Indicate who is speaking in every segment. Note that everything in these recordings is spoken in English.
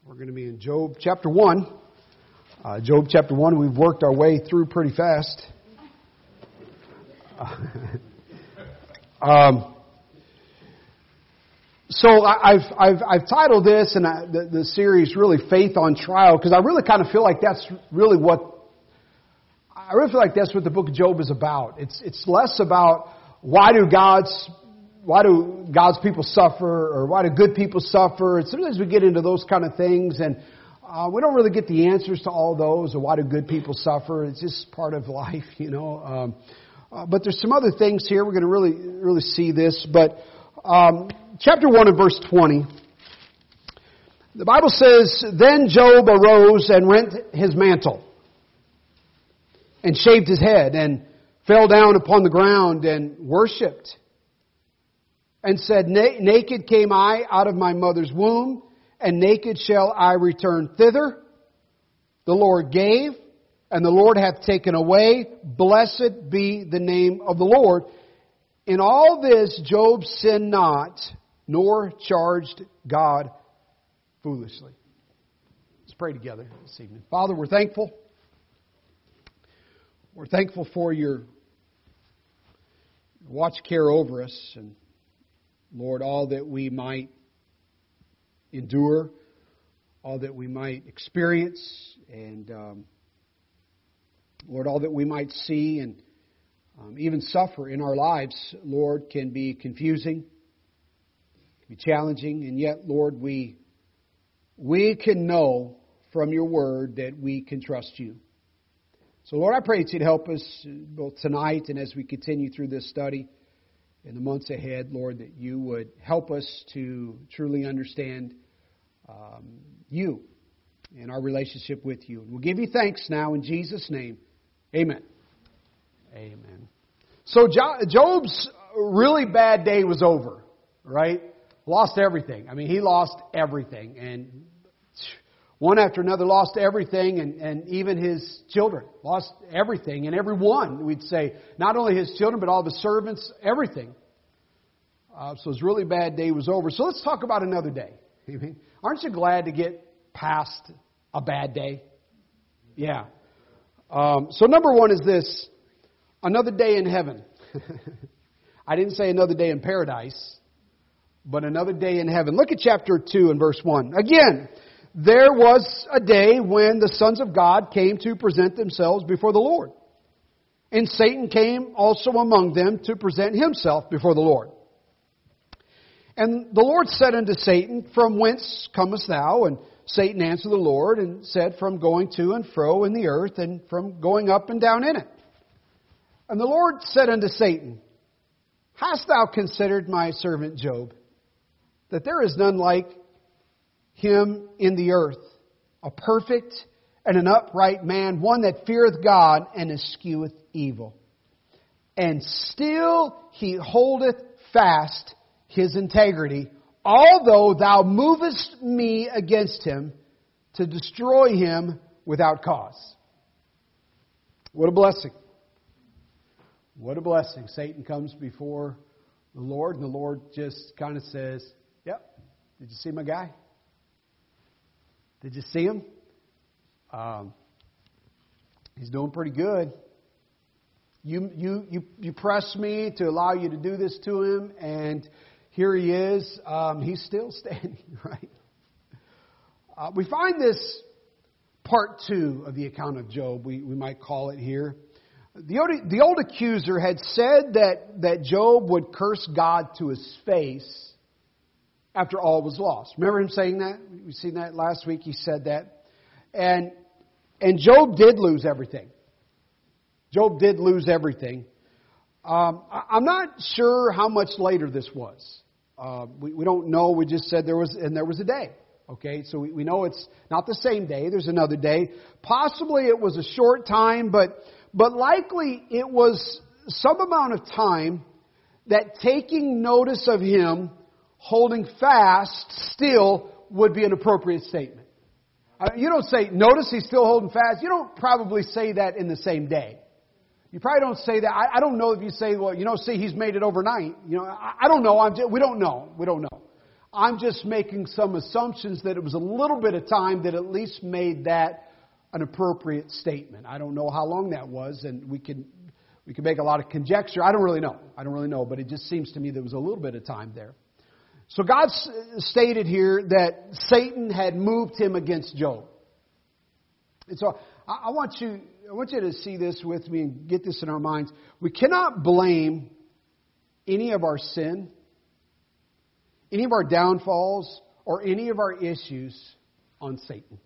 Speaker 1: We're going to be in Job chapter 1. Job chapter 1, we've worked our way through pretty fast. So I've titled this and the series really "Faith on Trial" because I really kind of feel like that's really what the book of Job is about. It's less about why do God's people suffer or why do good people suffer. And sometimes we get into those kind of things and we don't really get the answers to all those or why do good people suffer. It's just part of life, you know. But there's some other things here. We're going to really see this. But chapter 1 and verse 20, the Bible says, "Then Job arose and rent his mantle and shaved his head and fell down upon the ground and worshipped. And said, Naked came I out of my mother's womb, and naked shall I return thither. The Lord gave, and the Lord hath taken away. Blessed be the name of the Lord. In all this Job sinned not, nor charged God foolishly." Let's pray together this evening. Father, we're thankful. We're thankful for your watch care over us, and Lord, all that we might endure, all that we might experience, and Lord, all that we might see and even suffer in our lives, Lord, can be confusing, can be challenging, and yet, Lord, we can know from your word that we can trust you. So, Lord, I pray that you'd help us both tonight and as we continue through this study in the months ahead, Lord, that you would help us to truly understand you and our relationship with you. And we'll give you thanks now in Jesus' name. Amen. Amen. So Job's really bad day was over, right? Lost everything. I mean, he lost everything. And one after another lost everything, and even his children lost everything. And everyone, we'd say, not only his children, but all the servants, everything. So his really bad day was over. So let's talk about another day. Aren't you glad to get past a bad day? Yeah. So number one is this: another day in heaven. I didn't say another day in paradise, but another day in heaven. Look at chapter 2 and verse 1. Again, there was a day when the sons of God came to present themselves before the Lord. And Satan came also among them to present himself before the Lord. And the Lord said unto Satan, From whence comest thou? And Satan answered the Lord and said, From going to and fro in the earth, and from going up and down in it. And the Lord said unto Satan, Hast thou considered my servant Job, that there is none like him in the earth, a perfect and an upright man, one that feareth God and escheweth evil. And still he holdeth fast his integrity, although thou movest me against him to destroy him without cause. What a blessing. What a blessing. Satan comes before the Lord, and the Lord just kind of says, Yep, did you see my guy? Did you see him? He's doing pretty good. You press me to allow you to do this to him, and here he is. He's still standing, right? We find this part 2 of the account of Job, we might call it here. The old accuser had said that Job would curse God to his face after all was lost. Remember him saying that? We've seen that last week. He said that. And Job did lose everything. Job did lose everything. I'm not sure how much later this was. We don't know. We just said there was a day. Okay, so we know it's not the same day. There's another day. Possibly it was a short time, but likely it was some amount of time that taking notice of him holding fast still would be an appropriate statement. You don't say, notice he's still holding fast. You don't probably say that in the same day. You probably don't say that. I don't know if you say, well, see, he's made it overnight. I don't know. We don't know. I'm just making some assumptions that it was a little bit of time that at least made that an appropriate statement. I don't know how long that was, and we can make a lot of conjecture. I don't really know, but it just seems to me there was a little bit of time there. So God stated here that Satan had moved him against Job. And so I want you to see this with me and get this in our minds. We cannot blame any of our sin, any of our downfalls, or any of our issues on Satan.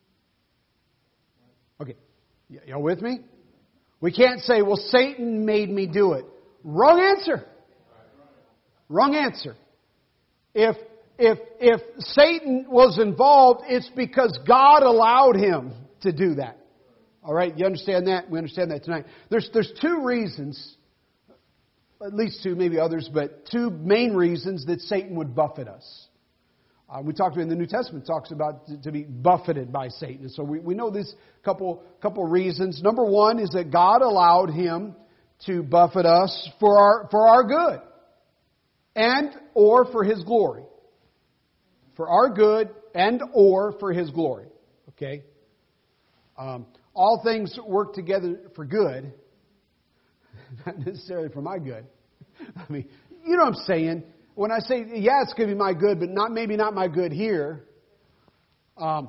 Speaker 1: Okay, y'all with me? We can't say, well, Satan made me do it. Wrong answer. Wrong answer. If Satan was involved, it's because God allowed him to do that. All right, you understand that? We understand that tonight. There's two reasons, at least two, maybe others, but two main reasons that Satan would buffet us. We talked in the New Testament, talks about to be buffeted by Satan. So we know these couple reasons. Number one is that God allowed him to buffet us for our good and or for His glory. For our good and or for His glory. Okay? All things work together for good, not necessarily for my good. I mean, you know what I'm saying? When I say, yeah, it's going to be my good, but maybe not my good here. To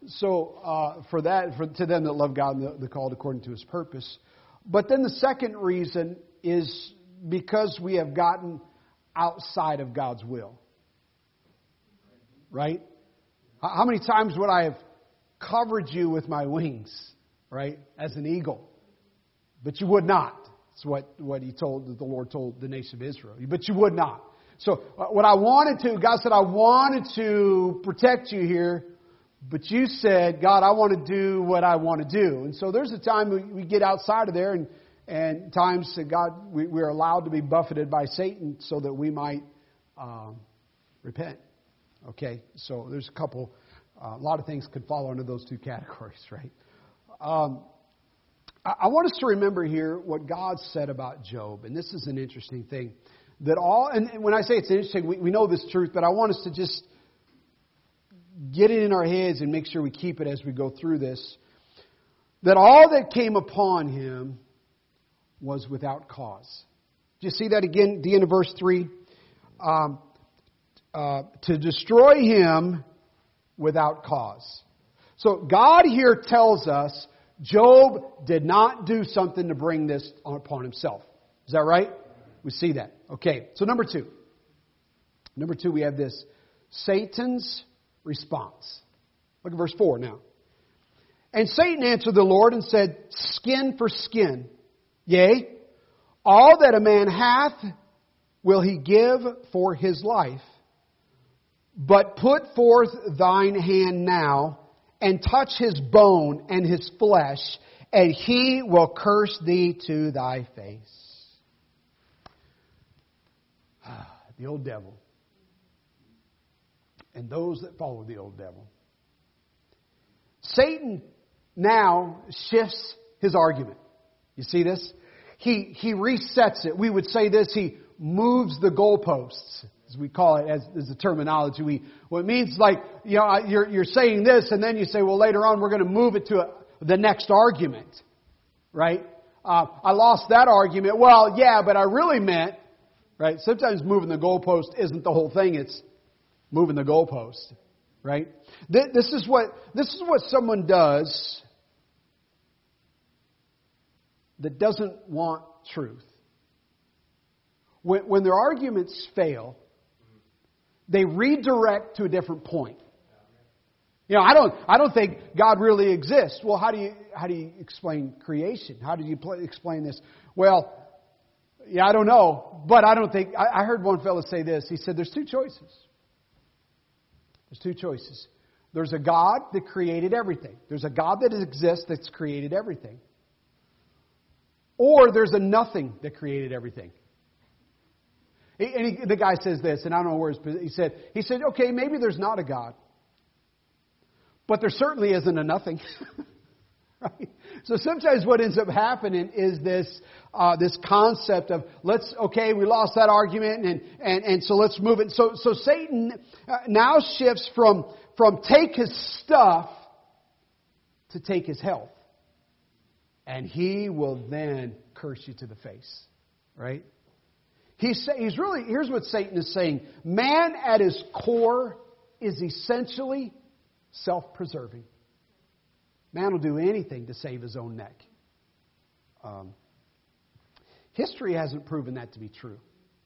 Speaker 1: them that love God and the called according to His purpose. But then the second reason is because we have gotten outside of God's will. Right? How many times would I have covered you with my wings, right, as an eagle? But you would not. That's what the Lord told the nation of Israel. But you would not. So what I wanted to, God said, I wanted to protect you here, but you said, God, I want to do what I want to do. And so there's a time we get outside of there, and times that God, we are allowed to be buffeted by Satan so that we might repent. Okay, so there's a lot of things could fall under those two categories, right? I want us to remember here what God said about Job, and this is an interesting thing. And when I say it's interesting, we know this truth, but I want us to just get it in our heads and make sure we keep it as we go through this. That all that came upon him was without cause. Do you see that again at the end of verse 3? To destroy him without cause. So God here tells us Job did not do something to bring this upon himself. Is that right? We see that. Okay, so number two. Number two, we have this. Satan's response. Look at verse 4 now. And Satan answered the Lord and said, skin for skin. Yea, all that a man hath will he give for his life. But put forth thine hand now, and touch his bone and his flesh, and he will curse thee to thy face. The old devil. And those that follow the old devil. Satan now shifts his argument. You see this? He resets it. We would say this, he moves the goalposts, as we call it, as the terminology. Well, it means like, you're saying this, and then you say, well, later on we're going to move it to the next argument. Right? I lost that argument. Well, yeah, but I really meant, right? Sometimes moving the goalpost isn't the whole thing. It's moving the goalpost, right? This is what someone does that doesn't want truth. When their arguments fail, they redirect to a different point. I don't think God really exists. Well, how do you explain creation? How do you explain this? Well, yeah, I don't know, but I don't think. I heard one fellow say this. He said, "There's two choices. There's two choices. There's a God that created everything. There's a God that exists that's created everything, or there's a nothing that created everything." And the guy says this, and I don't know where he said, okay, maybe there's not a God, but there certainly isn't a nothing. Right? So sometimes what ends up happening is this concept of we lost that argument and so let's move it. So Satan now shifts from take his stuff to take his health. And he will then curse you to the face. Right? He's really, here's what Satan is saying. Man at his core is essentially self-preserving. Man will do anything to save his own neck. History hasn't proven that to be true.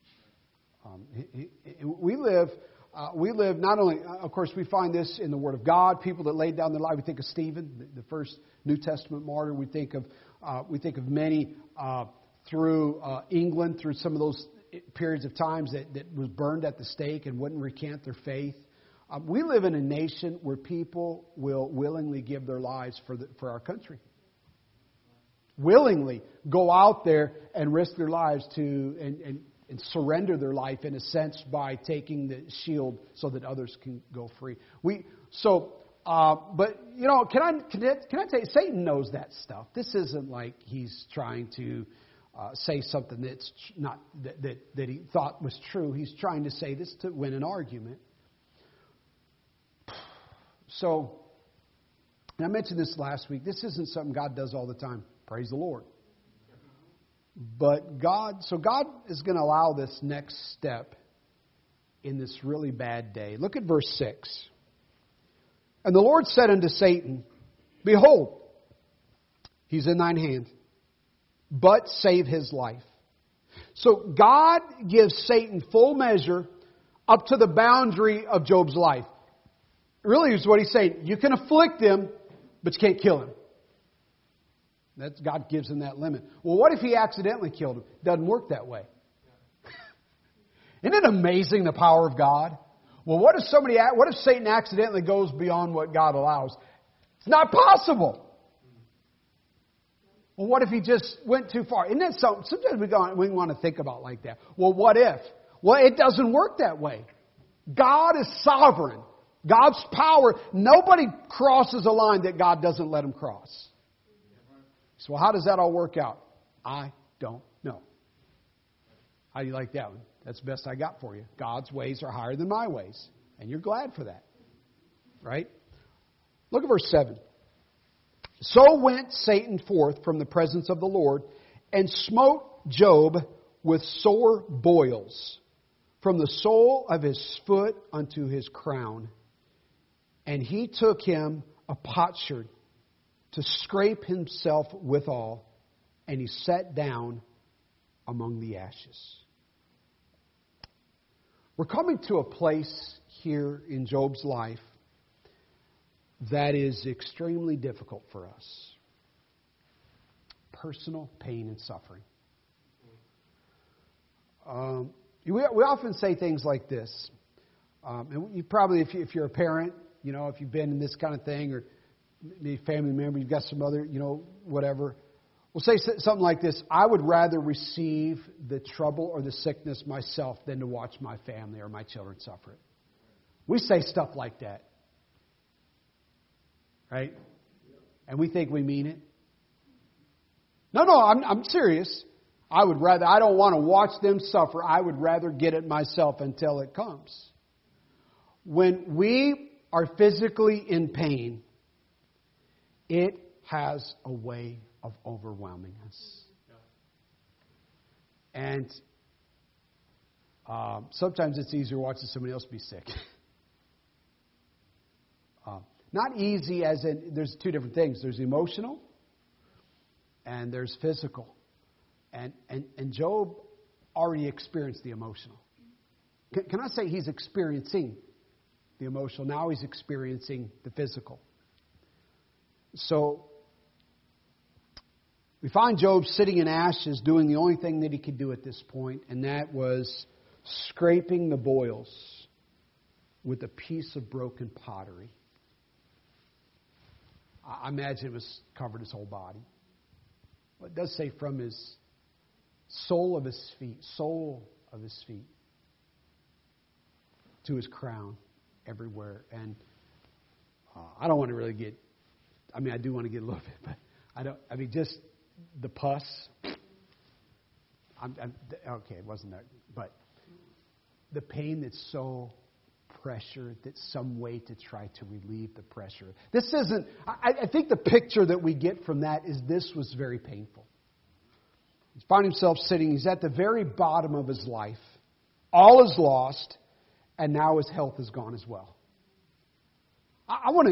Speaker 1: We live not only, of course, we find this in the Word of God. People that laid down their life. We think of Stephen, the first New Testament martyr. We think of many through England, through some of those periods of times that was burned at the stake and wouldn't recant their faith. We live in a nation where people will willingly give their lives for our country. Willingly go out there and risk their lives and surrender their life in a sense by taking the shield so that others can go free. But you know, can I tell you, Satan knows that stuff. This isn't like he's trying to say something that's not that he thought was true. He's trying to say this to win an argument. So, and I mentioned this last week. This isn't something God does all the time. Praise the Lord. But God is going to allow this next step in this really bad day. Look at verse 6. And the Lord said unto Satan, Behold, he's in thine hand, but save his life. So God gives Satan full measure up to the boundary of Job's life. Really is what he's saying. You can afflict him, but you can't kill him. That's, God gives him that limit. Well, what if he accidentally killed him? Doesn't work that way. Isn't it amazing, the power of God? Well, what if Satan accidentally goes beyond what God allows? It's not possible. Well, what if he just went too far? Isn't that something? Sometimes we want to think about like that. Well, what if? Well, it doesn't work that way. God is sovereign. God's power, nobody crosses a line that God doesn't let them cross. So how does that all work out? I don't know. How do you like that one? That's the best I got for you. God's ways are higher than my ways. And you're glad for that. Right? Look at verse 7. So went Satan forth from the presence of the Lord and smote Job with sore boils from the sole of his foot unto his crown. And he took him a potsherd to scrape himself withal, and he sat down among the ashes. We're coming to a place here in Job's life that is extremely difficult for us. Personal pain and suffering. We often say things like this. And you probably, if you're a parent, you know, if you've been in this kind of thing, or maybe a family member, you've got some other, you know, whatever. We'll say something like this: I would rather receive the trouble or the sickness myself than to watch my family or my children suffer it. We say stuff like that. Right? And we think we mean it. No, I'm serious. I don't want to watch them suffer. I would rather get it myself until it comes. When we are physically in pain, it has a way of overwhelming us. And sometimes it's easier watching somebody else be sick. Not easy as in, there's two different things. There's emotional and there's physical. And Job already experienced the emotional. Can I say he's experiencing the emotional? Now he's experiencing the physical. So we find Job sitting in ashes doing the only thing that he could do at this point, and that was scraping the boils with a piece of broken pottery. I imagine it was covered his whole body. Well, it does say from his sole of his feet to his crown, everywhere. And I don't want to really I do want to get a little bit, just the pus. Okay, it wasn't that, but the pain that's so pressure, that's some way to try to relieve the pressure. This isn't, I think the picture that we get from that is this was very painful. He found himself sitting, he's at the very bottom of his life. All is lost, and now his health is gone as well. I want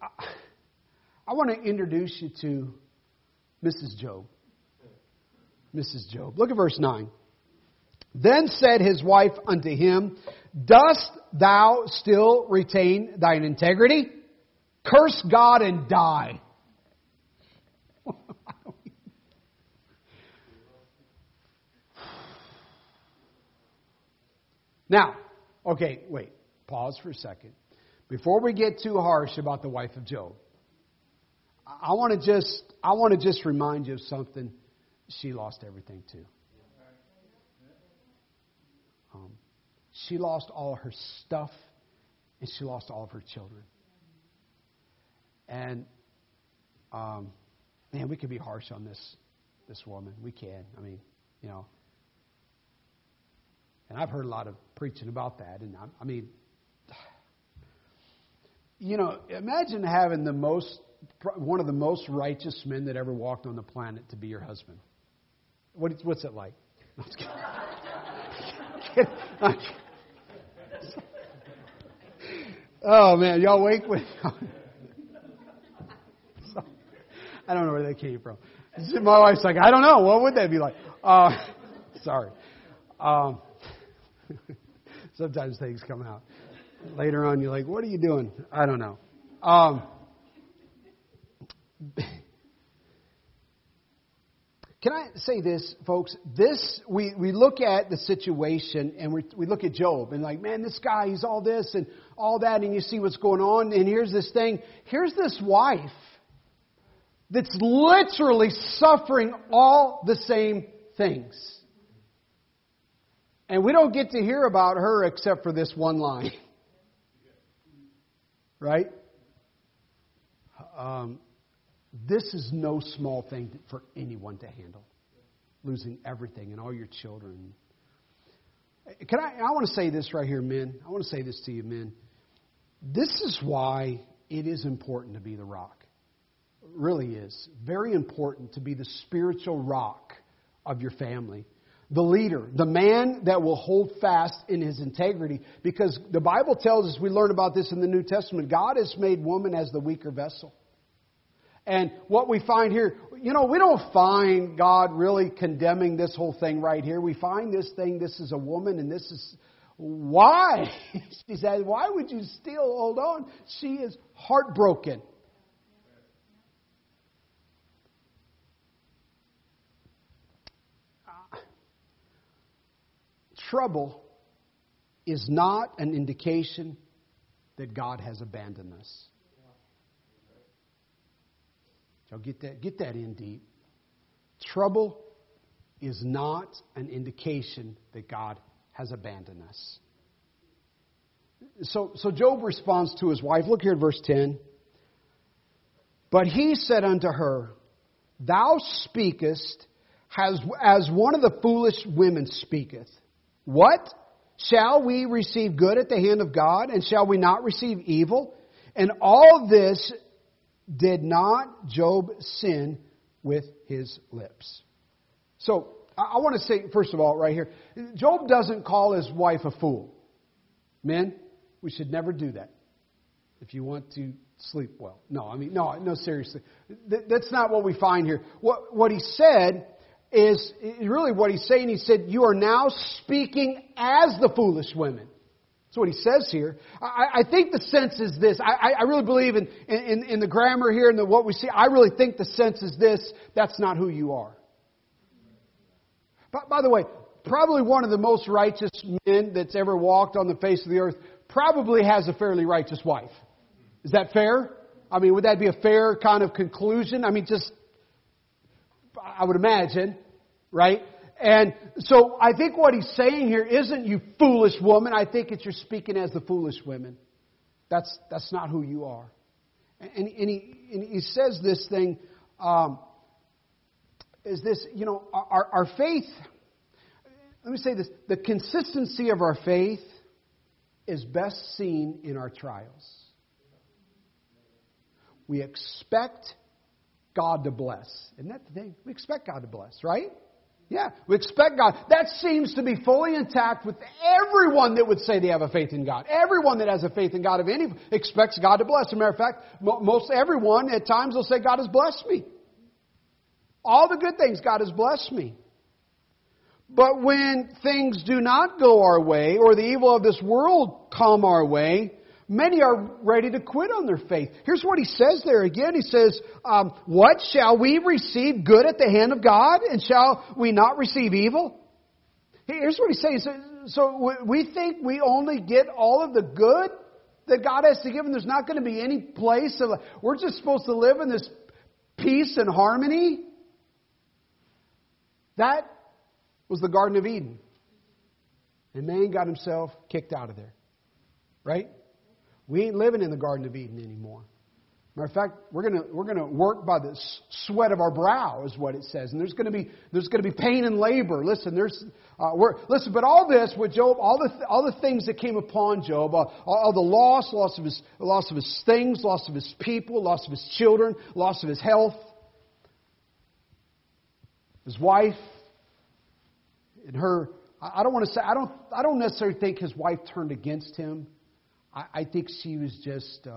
Speaker 1: to introduce you to Mrs. Job. Mrs. Job. Look at verse 9. Then said his wife unto him, Dost thou still retain thine integrity? Curse God and die. Now, okay, wait. Pause for a second. Before we get too harsh about the wife of Job, I want to just remind you of something. She lost everything too. She lost all her stuff, and she lost all of her children. And man, we can be harsh on this woman. We can. I mean, you know. And I've heard a lot of preaching about that. And I mean, you know, imagine having one of the most righteous men that ever walked on the planet to be your husband. What's it like? No, I'm just kidding. Oh man, y'all wake with. I don't know where that came from. My wife's like, I don't know. What would that be like? Sorry. Sometimes things come out. Later on, you're like, what are you doing? I don't know. Can I say this, folks? We look at the situation and we look at Job and like, man, this guy, he's all this and all that, and you see what's going on, and here's this thing. Here's this wife that's literally suffering all the same things. And we don't get to hear about her except for this one line. Right? This is no small thing for anyone to handle. Losing everything and all your children. I want to say this right here, men. I want to say this to you, men. This is why it is important to be the rock. It really is. Very important to be the spiritual rock of your family. The leader, the man that will hold fast in his integrity. Because the Bible tells us, we learn about this in the New Testament, God has made woman as the weaker vessel. And what we find here, you know, we don't find God really condemning this whole thing right here. We find this is a woman, and this is why. She says, why would you still hold on? She is heartbroken. Trouble is not an indication that God has abandoned us. So get that in deep. Trouble is not an indication that God has abandoned us. So Job responds to his wife. Look here at verse 10. But he said unto her, Thou speakest as one of the foolish women speaketh. What? Shall we receive good at the hand of God, and shall we not receive evil? And all this did not Job sin with his lips. So, I want to say, first of all, right here, Job doesn't call his wife a fool. Men, we should never do that if you want to sleep well. No, seriously. That's not what we find here. What he said is really what he's saying. He said, you are now speaking as the foolish women. That's what he says here. I think the sense is this. I really believe in the grammar here and what we see. I really think the sense is this. That's not who you are. By the way, probably one of the most righteous men that's ever walked on the face of the earth probably has a fairly righteous wife. Is that fair? I mean, would that be a fair kind of conclusion? I mean, I would imagine, right? And so I think what he's saying here isn't you foolish woman. I think it's you're speaking as the foolish women. That's not who you are. And he says this thing, is this, our faith, let me say this, the consistency of our faith is best seen in our trials. We expect God to bless. Isn't that the thing? We expect God to bless, right? Yeah, we expect God. That seems to be fully intact with everyone that would say they have a faith in God. Everyone that has a faith in God, if any, expects God to bless. As a matter of fact, most everyone at times will say, God has blessed me. All the good things, God has blessed me. But when things do not go our way, or the evil of this world come our way, many are ready to quit on their faith. Here's what he says there again. He says, what? Shall we receive good at the hand of God? And shall we not receive evil? Here's what he's saying. So we think we only get all of the good that God has to give, and there's not going to be any place of... We're just supposed to live in this peace and harmony. That was the Garden of Eden. And man got himself kicked out of there. Right? We ain't living in the Garden of Eden anymore. Matter of fact, we're gonna work by the sweat of our brow, is what it says, and there's gonna be pain and labor. Listen, but all this with Job, all the things that came upon Job, all the loss of his things, loss of his people, loss of his children, loss of his health, his wife, and her. I don't necessarily think his wife turned against him. I think she was just,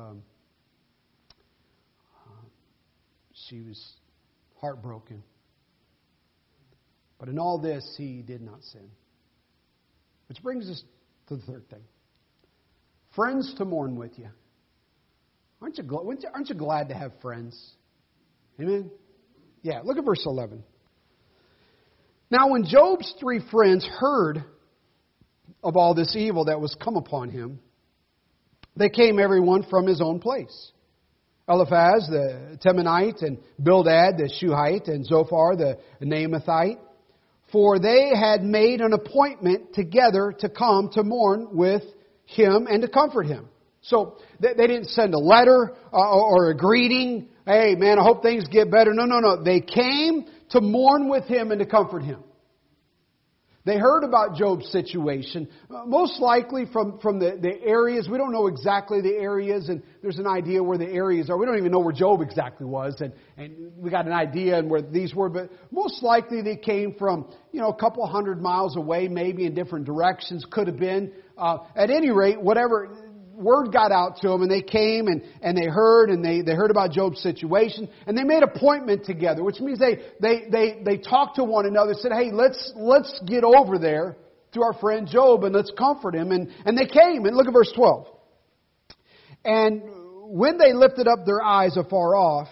Speaker 1: she was heartbroken. But in all this, he did not sin. Which brings us to the third thing. Friends to mourn with you. Aren't you glad to have friends? Amen? Yeah, look at verse 11. Now when Job's 3 friends heard of all this evil that was come upon him, they came everyone from his own place. Eliphaz the Temanite, and Bildad the Shuhite, and Zophar the Naamathite. For they had made an appointment together to come to mourn with him and to comfort him. So they didn't send a letter or a greeting. Hey man, I hope things get better. No. They came to mourn with him and to comfort him. They heard about Job's situation, most likely from the areas. We don't know exactly the areas, and there's an idea where the areas are. We don't even know where Job exactly was, and we got an idea and where these were, but most likely they came from, a couple hundred miles away, maybe in different directions, could have been. At any rate, whatever... Word got out to them, and they came and they heard, and they heard about Job's situation, and they made an appointment together, which means they talked to one another, said, hey, let's get over there to our friend Job and let's comfort him. And they came, and look at verse 12. And when they lifted up their eyes afar off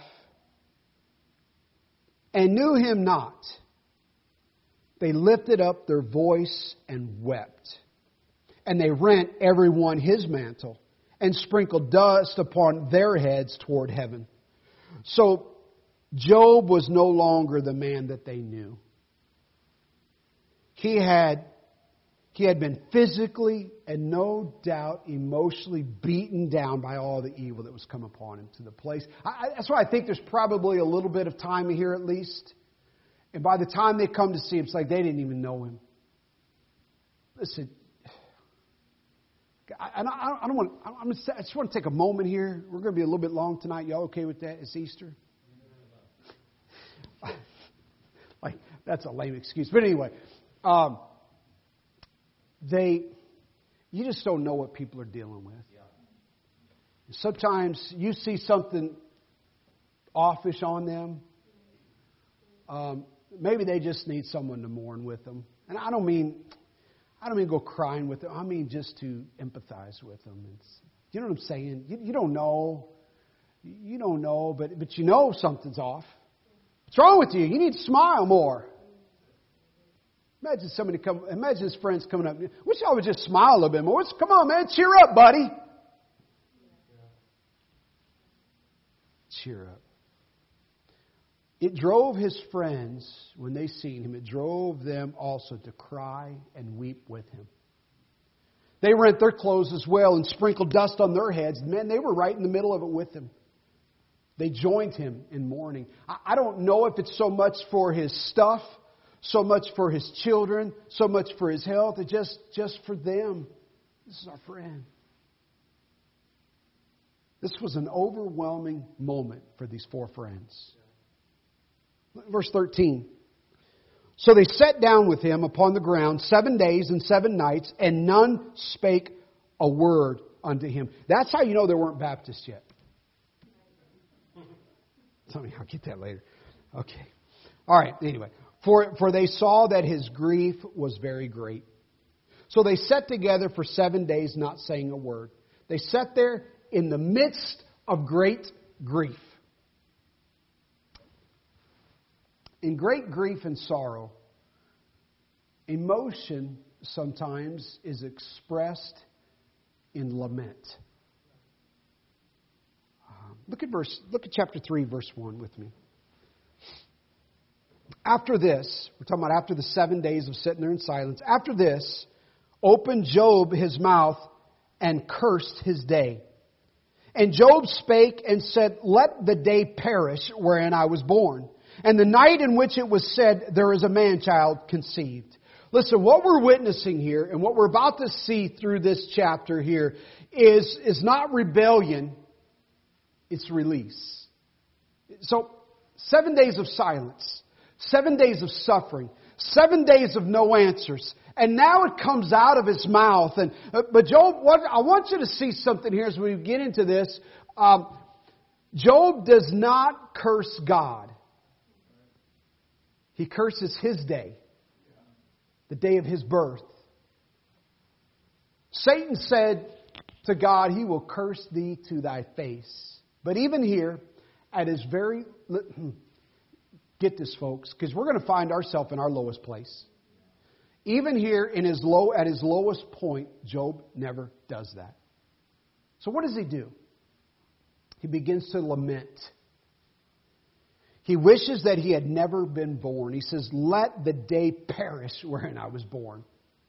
Speaker 1: and knew him not, they lifted up their voice and wept. And they rent everyone his mantle and sprinkled dust upon their heads toward heaven. So Job was no longer the man that they knew. He had been physically and no doubt emotionally beaten down by all the evil that was come upon him to the place. That's why I think there's probably a little bit of time here at least. And by the time they come to see him, it's like they didn't even know him. Listen. I just want to take a moment here. We're going to be a little bit long tonight. Y'all okay with that? It's Easter. That's a lame excuse. But anyway, you just don't know what people are dealing with. Sometimes you see something offish on them. Maybe they just need someone to mourn with them. And I don't mean go crying with them. I mean just to empathize with them. You know what I'm saying? You don't know. You don't know, but you know something's off. What's wrong with you? You need to smile more. Imagine his friends coming up. Wish I would just smile a little bit more. Come on, man. Cheer up, buddy. Cheer up. It drove his friends, when they seen him, it drove them also to cry and weep with him. They rent their clothes as well and sprinkled dust on their heads. Man, they were right in the middle of it with him. They joined him in mourning. I don't know if it's so much for his stuff, so much for his children, so much for his health, just for them. This is our friend. This was an overwhelming moment for these four friends. Verse 13. So they sat down with him upon the ground 7 days and 7 nights, and none spake a word unto him. That's how you know there weren't Baptists yet. Tell me, I'll get that later. Okay. All right, anyway. For they saw that his grief was very great. So they sat together for 7 days, not saying a word. They sat there in the midst of great grief. In great grief and sorrow, emotion sometimes is expressed in lament. Look at chapter 3, verse 1 with me. After this, we're talking about after the 7 days of sitting there in silence. After this, opened Job his mouth and cursed his day. And Job spake and said, let the day perish wherein I was born, and the night in which it was said, there is a man-child conceived. Listen, what we're witnessing here and what we're about to see through this chapter here is not rebellion, it's release. So, 7 days of silence, 7 days of suffering, 7 days of no answers. And now it comes out of his mouth. But Job, I want you to see something here as we get into this. Job does not curse God. He curses his day, the day of his birth. Satan said to God, he will curse thee to thy face. But even here, at his very... Get this, folks, because we're going to find ourselves in our lowest place. Even here at his lowest point, Job never does that. So what does he do? He begins to lament. He wishes that he had never been born. He says, let the day perish wherein I was born.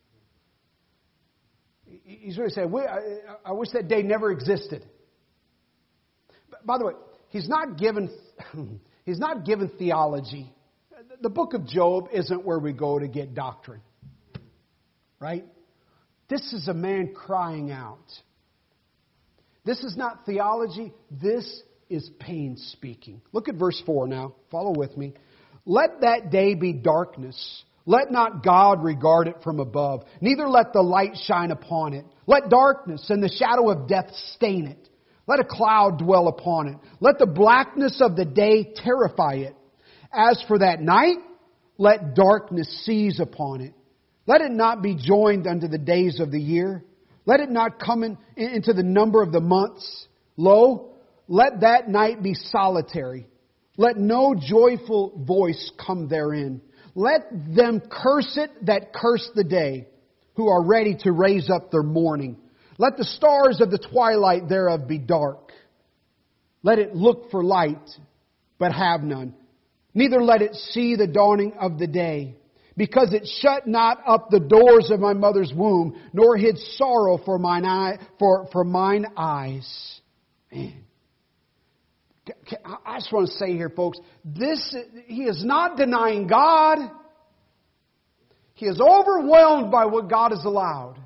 Speaker 1: He's really saying, I wish that day never existed. By the way, he's not given theology. The book of Job isn't where we go to get doctrine. Right? This is a man crying out. This is not theology. This is pain speaking. Look at verse 4 now. Follow with me. Let that day be darkness. Let not God regard it from above. Neither let the light shine upon it. Let darkness and the shadow of death stain it. Let a cloud dwell upon it. Let the blackness of the day terrify it. As for that night, let darkness seize upon it. Let it not be joined unto the days of the year. Let it not come into the number of the months. Lo, let that night be solitary. Let no joyful voice come therein. Let them curse it that curse the day, who are ready to raise up their mourning. Let the stars of the twilight thereof be dark. Let it look for light, but have none. Neither let it see the dawning of the day. Because it shut not up the doors of my mother's womb, nor hid sorrow for mine eyes. Man. I just want to say here, folks, he is not denying God. He is overwhelmed by what God has allowed.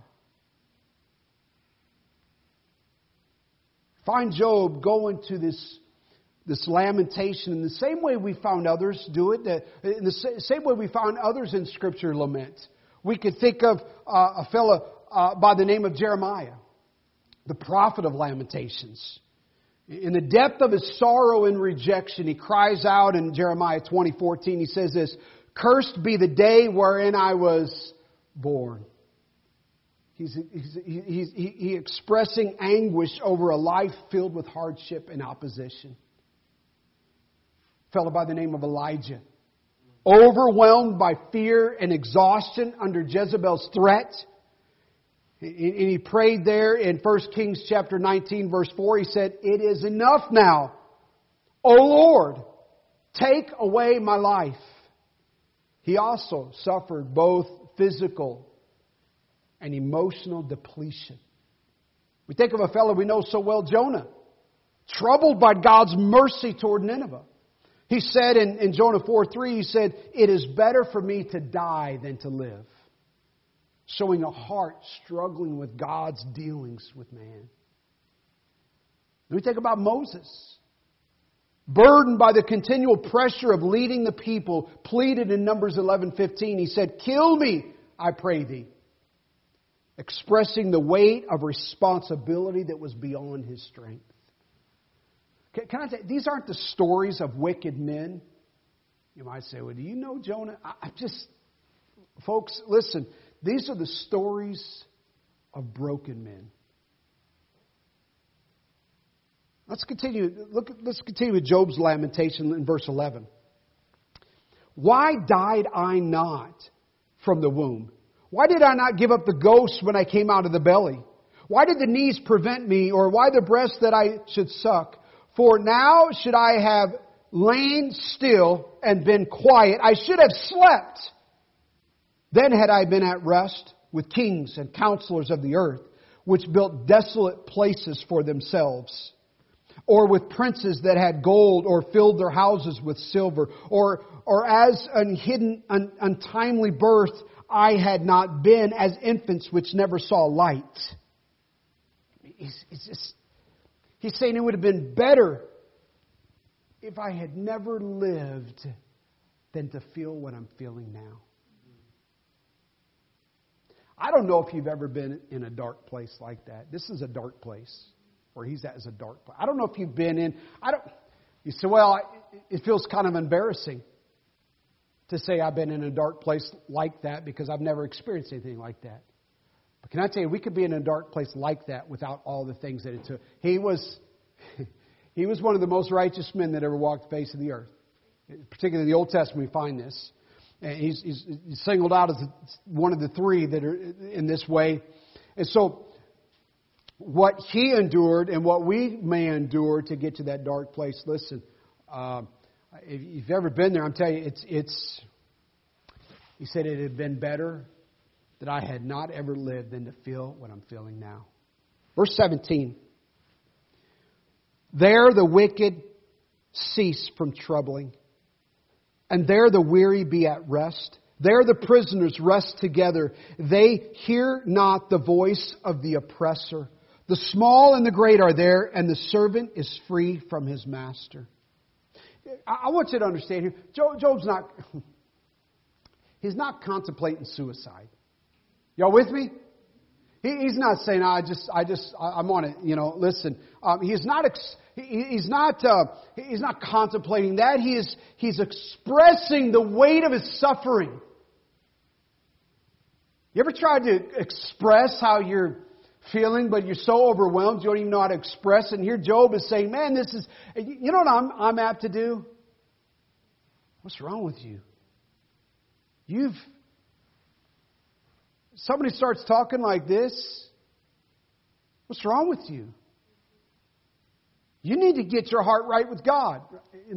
Speaker 1: Find Job going to this lamentation in the same way we found others do it, in the same way we found others in Scripture lament. We could think of a fellow by the name of Jeremiah, the prophet of Lamentations. In the depth of his sorrow and rejection, he cries out in Jeremiah 20:14. He says this, "Cursed be the day wherein I was born." He's expressing anguish over a life filled with hardship and opposition. A fellow by the name of Elijah, overwhelmed by fear and exhaustion under Jezebel's threat. And he prayed there in 1 Kings chapter 19 verse 4. He said, "It is enough now, O Lord, take away my life." He also suffered both physical and emotional depletion. We think of a fellow we know so well, Jonah. troubled by God's mercy toward Nineveh. He said in Jonah 4:3, he said, "It is better for me to die than to live." Showing a heart struggling with God's dealings with man. Let me think about Moses. Burdened by the continual pressure of leading the people, pleaded in Numbers 11:15. He said, "Kill me, I pray thee." Expressing the weight of responsibility that was beyond his strength. Can I say, these aren't the stories of wicked men. You might say, well, do you know Jonah? Folks, listen. These are the stories of broken men. Let's continue. Let's continue with Job's lamentation in verse 11. Why died I not from the womb? Why did I not give up the ghost when I came out of the belly? Why did the knees prevent me, or why the breast that I should suck? For now should I have lain still and been quiet. I should have slept. Then had I been at rest with kings and counselors of the earth, which built desolate places for themselves, or with princes that had gold, or filled their houses with silver, or as an hidden, untimely birth I had not been, as infants which never saw light. He's saying it would have been better if I had never lived than to feel what I'm feeling now. I don't know if you've ever been in a dark place like that. This is a dark place. Where he's at is a dark place. I don't know if you've been in. You say, well, it feels kind of embarrassing to say I've been in a dark place like that because I've never experienced anything like that. But can I tell you, we could be in a dark place like that without all the things that it took. He was one of the most righteous men that ever walked the face of the earth. Particularly in the Old Testament, we find this. And he's singled out as one of the three that are in this way. And so, what he endured and what we may endure to get to that dark place. Listen, if you've ever been there, I'm telling you, he said it had been better that I had not ever lived than to feel what I'm feeling now. Verse 17. There the wicked cease from troubling, and there the weary be at rest. There the prisoners rest together. They hear not the voice of the oppressor. The small and the great are there, and the servant is free from his master. I want you to understand here, Job's he's not contemplating suicide. Y'all with me? He's not saying, I'm on it. You know, listen. He's not contemplating that. He's expressing the weight of his suffering. You ever tried to express how you're feeling, but you're so overwhelmed you don't even know how to express it? And here Job is saying, man, this is, you know what I'm apt to do? What's wrong with you? Somebody starts talking like this. What's wrong with you? You need to get your heart right with God. And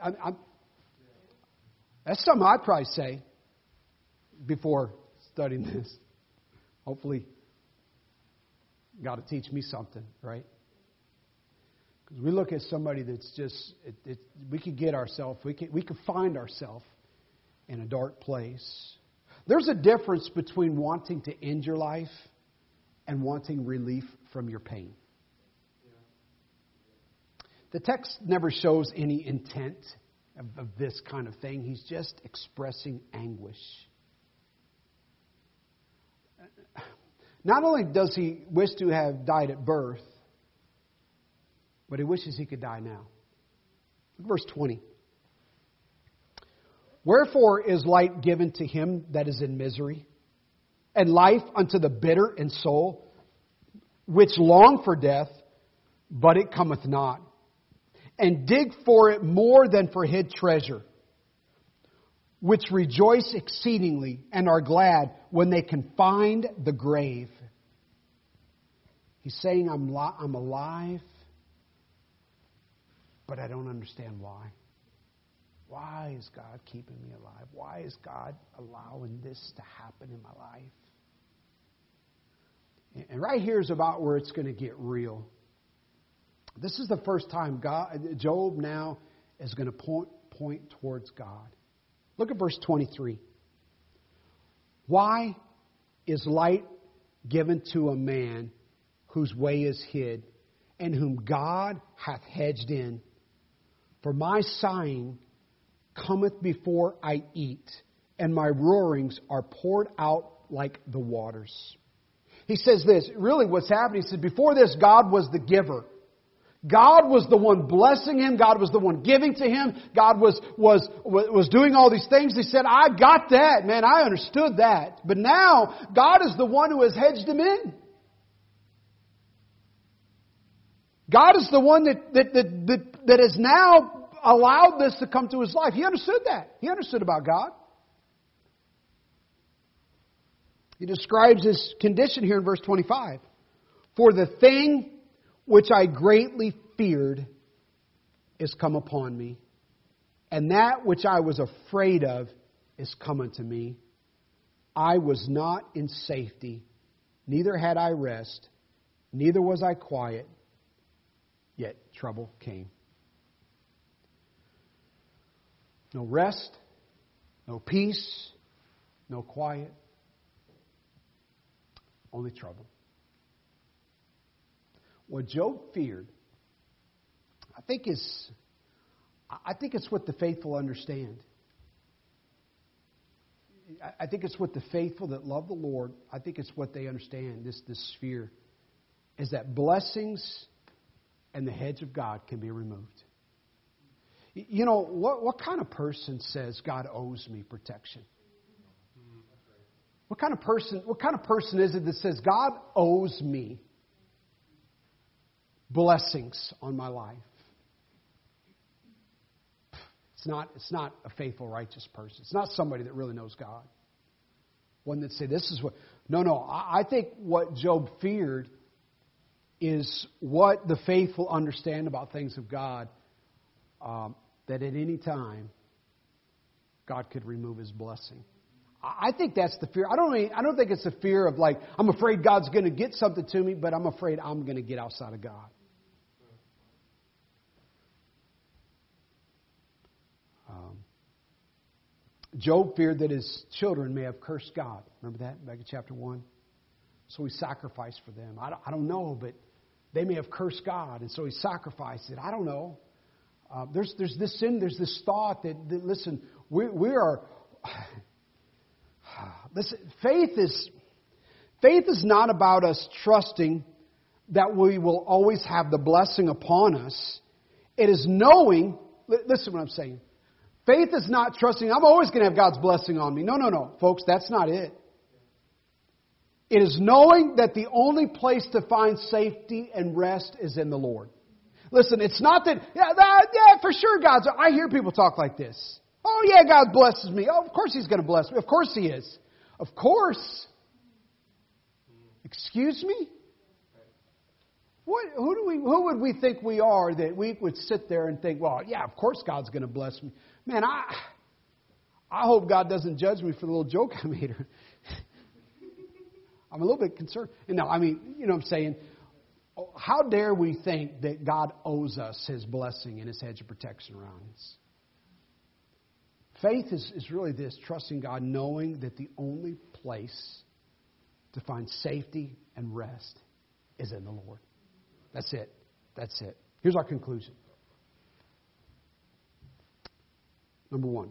Speaker 1: that's something I'd probably say before studying this. Hopefully, God will teach me something, right? Because we look at somebody that's just, we could get ourselves, we could find ourselves in a dark place. There's a difference between wanting to end your life and wanting relief from your pain. The text never shows any intent of this kind of thing. He's just expressing anguish. Not only does he wish to have died at birth, but he wishes he could die now. Look at verse 20. Wherefore is light given to him that is in misery, and life unto the bitter in soul, which long for death, but it cometh not, and dig for it more than for hid treasure, which rejoice exceedingly and are glad when they can find the grave. He's saying, I'm alive, but I don't understand why. Why is God keeping me alive? Why is God allowing this to happen in my life? And right here is about where it's going to get real. This is the first time Job now is going to point towards God. Look at verse 23. Why is light given to a man whose way is hid, and whom God hath hedged in? For my sighing cometh before I eat, and my roarings are poured out like the waters. He says this, really what's happening, he said, before this, God was the giver. God was the one blessing him. God was the one giving to him. God was doing all these things. He said, I got that, man. I understood that. But now, God is the one who has hedged him in. God is the one that has now allowed this to come to his life. He understood that. He understood about God. He describes his condition here in verse 25. For the thing which I greatly feared is come upon me, and that which I was afraid of is come unto me. I was not in safety, neither had I rest, neither was I quiet, yet trouble came. No rest, no peace, no quiet, only trouble. What Job feared, I think it's what the faithful understand. I think it's what the faithful that love the Lord, I think it's what they understand, this fear, is that blessings and the hedge of God can be removed. You know, what kind of person says God owes me protection? What kind of person is it that says God owes me blessings on my life? It's not a faithful, righteous person. It's not somebody that really knows God. One that say this is what. No. I think what Job feared is what the faithful understand about things of God. That at any time God could remove His blessing. I think that's the fear. I don't think it's the fear of like I'm afraid God's going to get something to me, but I'm afraid I'm going to get outside of God. Job feared that his children may have cursed God. Remember that back in chapter 1? So he sacrificed for them. I don't know, but they may have cursed God, and so he sacrificed it. I don't know. There's this sin, there's this thought that listen, we are. Listen, faith is not about us trusting that we will always have the blessing upon us. It is knowing. Listen to what I'm saying. Faith is not trusting, I'm always going to have God's blessing on me. No, folks, that's not it. It is knowing that the only place to find safety and rest is in the Lord. Listen, it's not that, for sure God's, I hear people talk like this. Oh yeah, God blesses me. Oh, of course He's going to bless me. Of course He is. Of course. Excuse me? Who would we think we are that we would sit there and think, well, yeah, of course God's going to bless me. Man, I hope God doesn't judge me for the little joke I made. I'm a little bit concerned. No, I mean, you know what I'm saying? How dare we think that God owes us His blessing and His hedge of protection around us? Faith is really this, trusting God, knowing that the only place to find safety and rest is in the Lord. That's it. That's it. Here's our conclusion. Number one,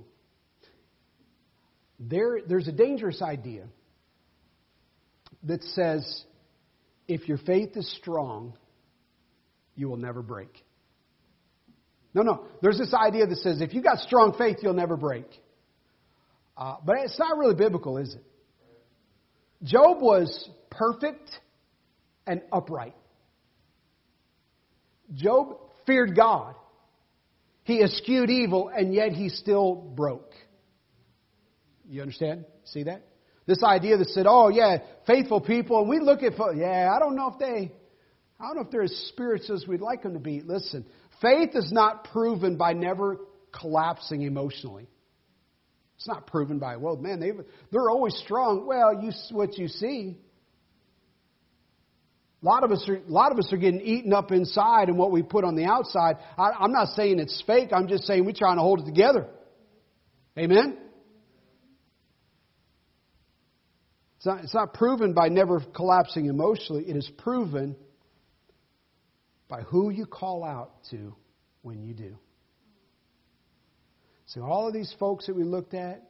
Speaker 1: there's a dangerous idea that says if your faith is strong, you will never break. No. There's this idea that says if you got strong faith, you'll never break. But it's not really biblical, is it? Job was perfect and upright. Job feared God. He eschewed evil, and yet he still broke. You understand? See that? This idea that said, oh yeah, faithful people, and we look at, I don't know if they're as spiritual as we'd like them to be. Listen, faith is not proven by never collapsing emotionally. It's not proven by, well, man, they're always strong. Well, what you see. A lot of us are getting eaten up inside and what we put on the outside. I'm not saying it's fake. I'm just saying we're trying to hold it together. Amen? It's not proven by never collapsing emotionally. It is proven by who you call out to when you do. So all of these folks that we looked at,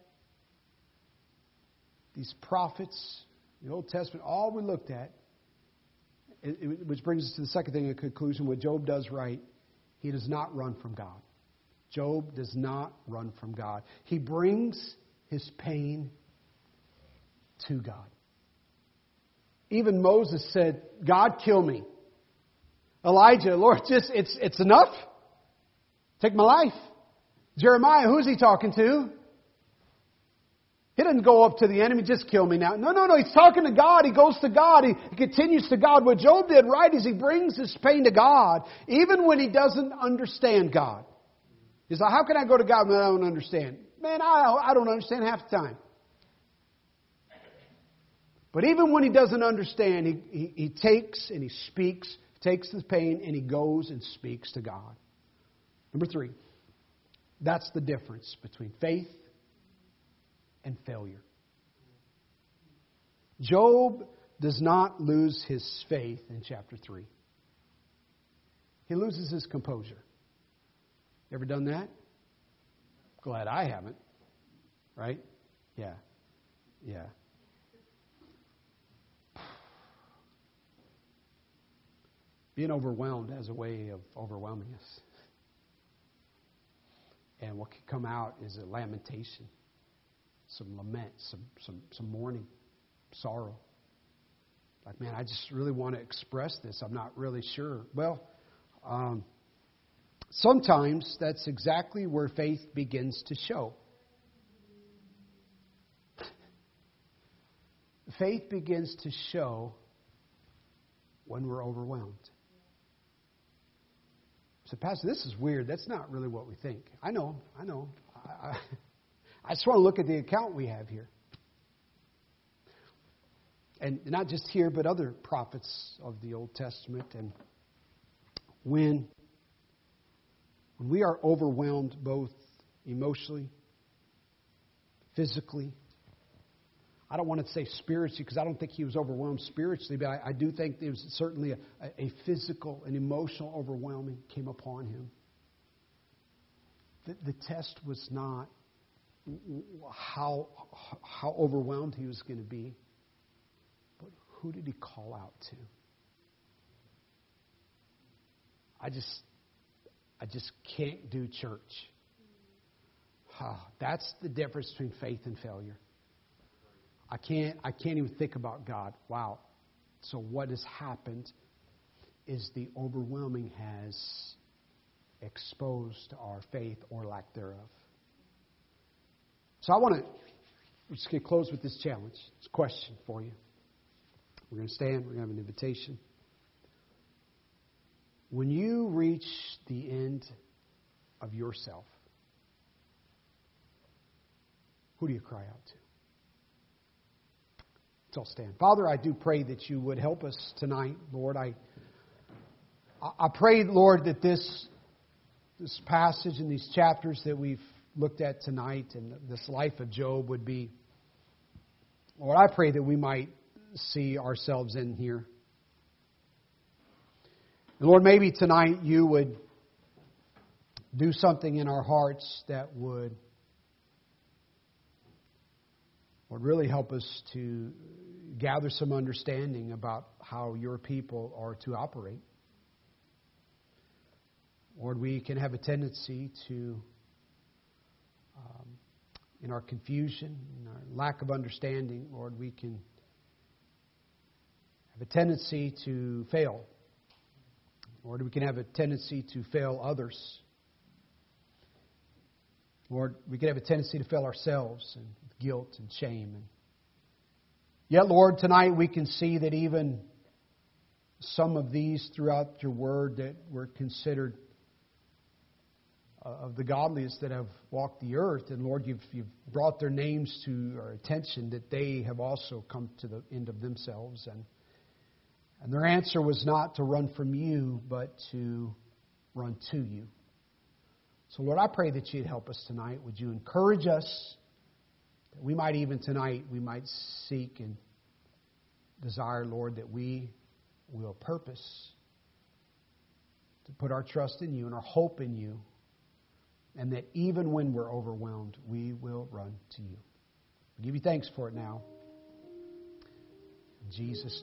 Speaker 1: these prophets, the Old Testament, all we looked at, which brings us to the second thing in conclusion, what Job does right, he does not run from God. Job does not run from God. He brings his pain to God. Even Moses said, God, kill me. Elijah, Lord, it's enough. Take my life. Jeremiah, who's he talking to? He doesn't go up to the enemy, just kill me now. No. He's talking to God. He goes to God. He continues to God. What Job did right is he brings his pain to God, even when he doesn't understand God. He's like, how can I go to God when I don't understand? Man, I don't understand half the time. But even when he doesn't understand, he takes and he speaks, takes the pain, and he goes and speaks to God. Number 3, that's the difference between faith and failure. Job does not lose his faith in chapter 3. He loses his composure. Ever done that? Glad I haven't. Right? Yeah. Being overwhelmed has a way of overwhelming us. And what can come out is a lamentation, some lament, some mourning, sorrow. Like, man, I just really want to express this. I'm not really sure. Well, sometimes that's exactly where faith begins to show. Faith begins to show when we're overwhelmed. So, Pastor, this is weird. That's not really what we think. I know. I just want to look at the account we have here. And not just here, but other prophets of the Old Testament. And when we are overwhelmed both emotionally, physically, I don't want to say spiritually because I don't think he was overwhelmed spiritually, but I do think there was certainly a physical and emotional overwhelming came upon him. The test was not how overwhelmed he was going to be, but who did he call out to? I just can't do church. That's the difference between faith and failure. I can't even think about God. Wow. So what has happened is the overwhelming has exposed our faith or lack thereof. So we're just going to close with this challenge. It's a question for you. We're going to stand. We're going to have an invitation. When you reach the end of yourself, who do you cry out to? Let's all stand. Father, I do pray that you would help us tonight, Lord. I pray, Lord, that this passage and these chapters that we've looked at tonight and this life of Job would be, Lord, I pray that we might see ourselves in here. And Lord, maybe tonight you would do something in our hearts that would really help us to gather some understanding about how your people are to operate. Lord, we can have a tendency to, in our confusion, in our lack of understanding, Lord, we can have a tendency to fail. Lord, we can have a tendency to fail others. Lord, we can have a tendency to fail ourselves and guilt and shame. And yet, Lord, tonight we can see that even some of these throughout your word that were considered of the godliest that have walked the earth. And Lord, you've brought their names to our attention that they have also come to the end of themselves. And their answer was not to run from you, but to run to you. So, Lord, I pray that you'd help us tonight. Would you encourage us that we might even tonight, we might seek and desire, Lord, that we will purpose to put our trust in you and our hope in you, and that even when we're overwhelmed, we will run to you. We give you thanks for it now. In Jesus'